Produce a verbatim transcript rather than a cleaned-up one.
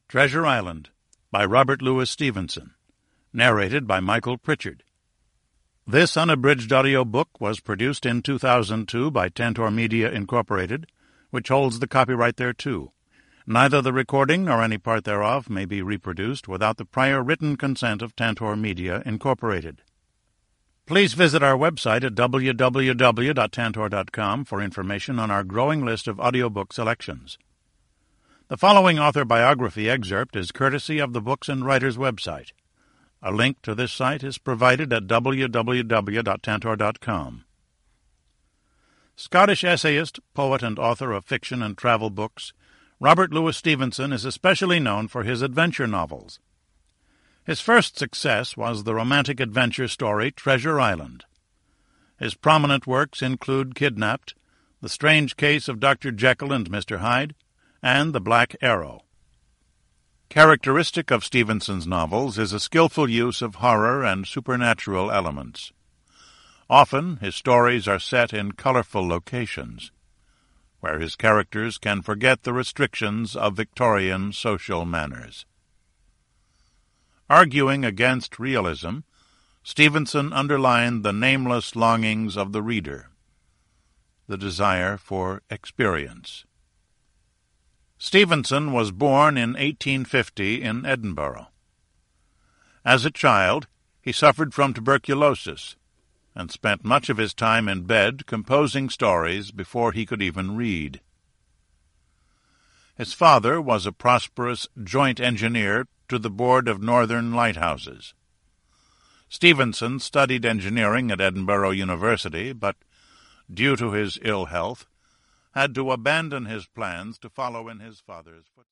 Treasure Island by Robert Louis Stevenson. Narrated by Michael Pritchard. This unabridged audiobook was produced in two thousand two by Tantor Media, Incorporated, which holds the copyright thereto. Neither the recording nor any part thereof may be reproduced without the prior written consent of Tantor Media, Incorporated. Please visit our website at w w w dot tantor dot com for information on our growing list of audiobook selections. The following author biography excerpt is courtesy of the Books and Writers website. A link to this site is provided at w w w dot tantor dot com. Scottish essayist, poet, and author of fiction and travel books, Robert Louis Stevenson is especially known for his adventure novels. His first success was the romantic adventure story Treasure Island. His prominent works include Kidnapped, The Strange Case of Doctor Jekyll and Mister Hyde, and The Black Arrow. Characteristic of Stevenson's novels is a skillful use of horror and supernatural elements. Often his stories are set in colorful locations, where his characters can forget the restrictions of Victorian social manners. Arguing against realism, Stevenson underlined the nameless longings of the reader, the desire for experience. Stevenson was born in eighteen fifty in Edinburgh. As a child, he suffered from tuberculosis and spent much of his time in bed composing stories before he could even read. His father was a prosperous joint engineer to the Board of Northern Lighthouses. Stevenson studied engineering at Edinburgh University, but, due to his ill health, had to abandon his plans to follow in his father's footsteps.